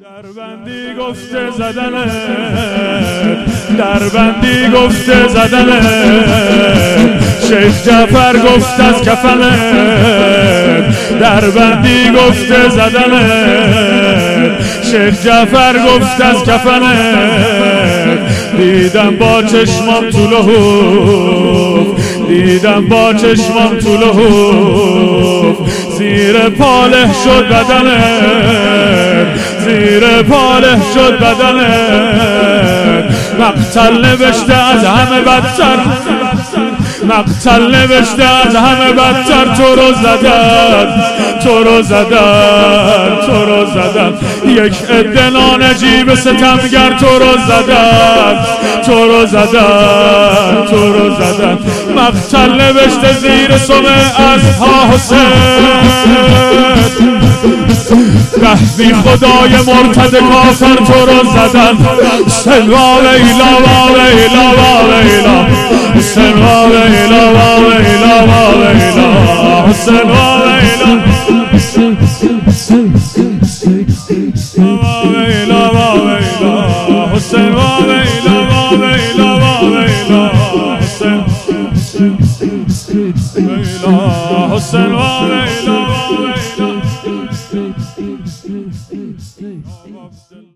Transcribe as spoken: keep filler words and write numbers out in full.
دربندی گفته زدنه، دربندی گفته زدنه، شیخ جعفر گفت از کفنه، دربندی گفته زدنه، شیخ جعفر گفت از کفنه، دیدم با چشمام تو لحوف، دیدم با چشمام تو لحوف، زیر پاله شد بدنه، زیر پاله شد بدنه، مقتل نوشته از همه بدتر، مقتل نوشته از همه بدتر، تو رو زدن، تو رو زدن، تو رو زدن، یک عده نانجیب ستمگر تو رو زدن، تو رو زدن، تو رو زدن، مقتل نوشته زیر سم اسبها حسین، رهبی خدای مرتد کافر تو رو زدن، سلوا ویلا و ویلا و ویلا، سلوا ویلا و ویلا و ویلا، سلوا ویلا و ویلا و ویلا، حسین و ویلا و ویلا و ویلا، حسین و ویلا و ویلا.